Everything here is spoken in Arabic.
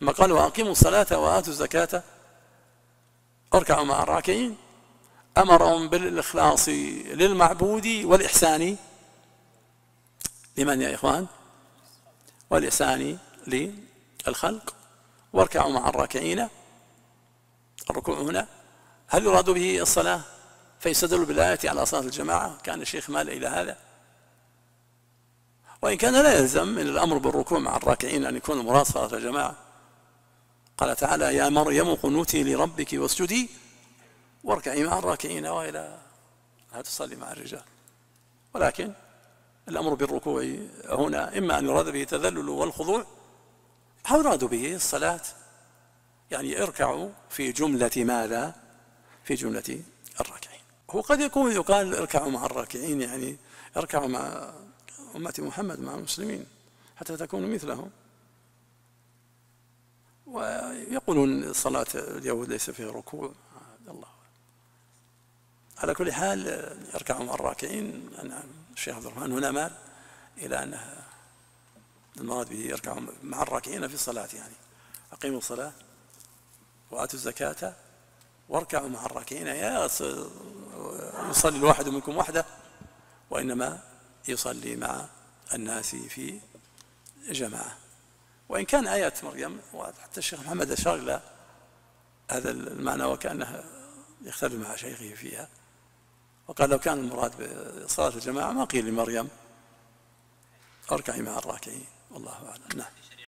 لما قال وأقيموا الصلاة وآتوا الزكاة واركعوا مع الراكعين أمرهم بالإخلاص للمعبود والإحسان لمن يا إخوان؟ والإحسان للخلق. واركعوا مع الراكعين، الركوع هنا هل يراد به الصلاة فيستدل بالآية على صلاة الجماعة؟ كان الشيخ مال إلى هذا، وإن كان لا يلزم من الأمر بالركوع مع الراكعين أن يكون المراد صلاة الجماعة. قال تعالى يا مريم قنوتي لربك واسجدي واركعي مع الراكعين، وإلى لا تصلي مع الرجال. ولكن الأمر بالركوع هنا إما أن يراد به التذلل والخضوع أو يراد به الصلاة، يعني اركعوا في جملة ماذا؟ في جملة الراكعين. هو قد يكون يقال اركعوا مع الراكعين يعني اركعوا مع أمة محمد مع المسلمين حتى تكونوا مثلهم، ويقولون صلاة اليهود ليس فيها ركوع. الله على كل حال اركعوا مع الراكعين. الشيخ عبد الرحمن هنا مال إلى أن المراد به يركعوا مع الراكعين في الصلاة، يعني أقيموا الصلاة وآتوا الزكاة واركعوا مع الراكعين. يصلي الواحد منكم وحده، وإنما يصلي مع الناس في جماعة. وإن كان آية مريم وحتى الشيخ محمد أشار إلى هذا المعنى وكأنه يختلف مع شيخه فيها، وقال لو كان المراد بصلاة الجماعة ما قيل لمريم اركعي مع الراكعين. والله أعلم. نعم.